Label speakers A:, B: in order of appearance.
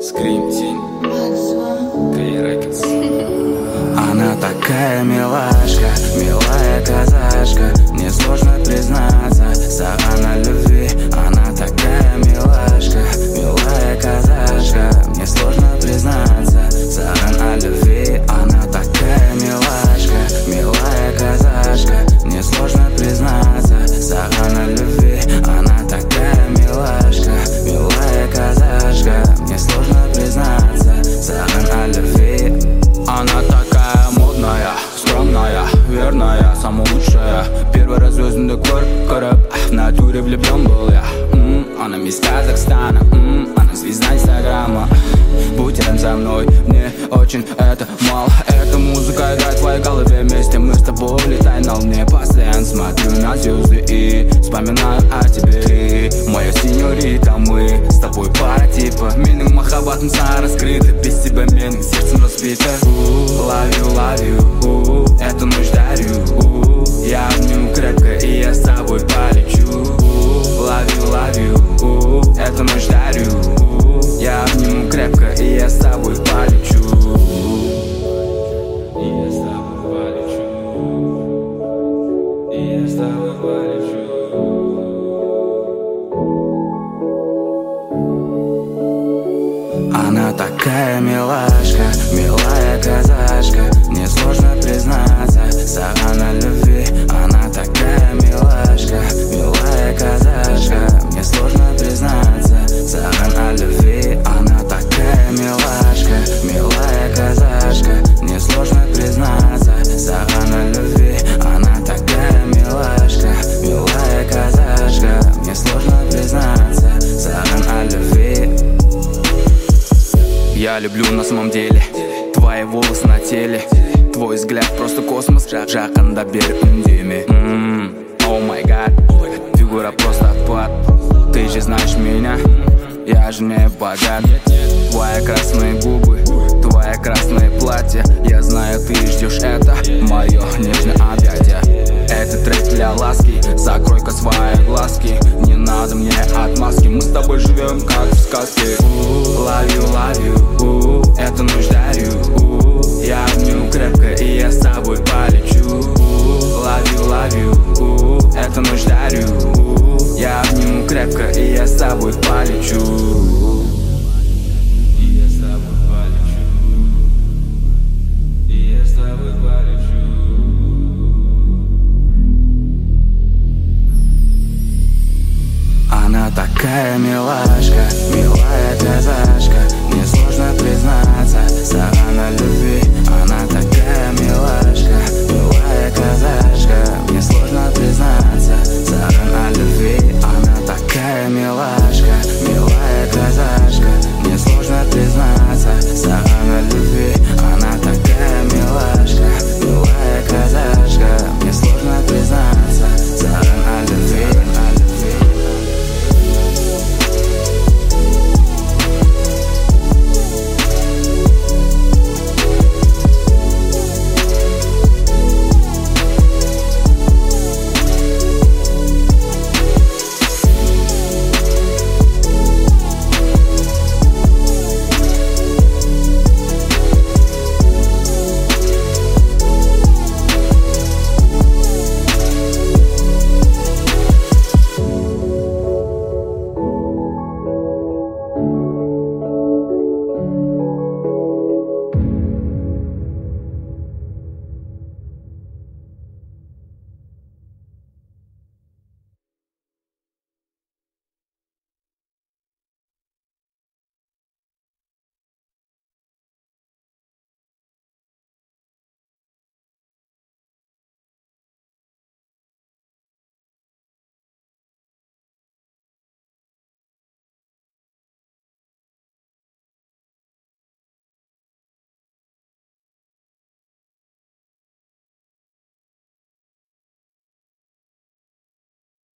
A: Скрим Тень, Кей Рекордс.
B: Она такая милашка, милая казашка. Мне сложно признаться, сагана любви. Она такая милашка, милая казашка. Мне сложно признаться, сагана любви. Она такая милашка, милая казашка. Мне сложно признаться, сагана любви. Она такая милашка, милая казашка. Мне сложно признаться, сагана любви. Она такая модная, скромная, верная, самая лучшая. Первый раз звездный короб, в натуре влюблен был я. Она мисс Казахстана, она звезда Инстаграма. Будь рядом со мной, мне очень это мало. Эта музыка играет в твоей голове. Вместе мы с тобой летаем на луне. Постоянно смотрю на звезды и вспоминаю о тебе. Моя сеньорита, мы с тобой пара типа. Мининг махаббат, мца раскрыта. Без тебя мининг, сердцем разбито. Love you, эту ночь дарю. Я обниму крепко, и я с тобой полечу. Love you, эту ночь дарю. Я обниму крепко, и я с тобой полечу. И я с тобой полечу. И я с тобой полечу. Она такая милашка, милая казашка. Мне сложно признаться, сагана любви. Она такая милашка, милая казашка. Мне сложно признаться, сагана любви. Она такая милашка, милая казашка. Мне сложно признаться, сагана любви. Она такая милашка, милая казашка. Мне сложно признаться, сагана любви. Я люблю на самом деле твои волосы на теле. Твой взгляд просто космос. Жақында бері үндеме. О май гад, фигура просто отпад. Ты же знаешь меня, я же не богат. Твои красные губы, твое красное платье. Я знаю, ты ждешь это, мое нежное объятие. Это трек для ласки, закрой-ка свои глазки. Не надо мне отмазки, мы с тобой живем как в сказке. Love you, эту ночь дарю. Я обниму крепко, и я с тобой полечу. Love you, эту ночь дарю. Я обниму крепко, и я с тобой полечу. И я с тобой полечу. И я с тобой полечу. Она такая милашка.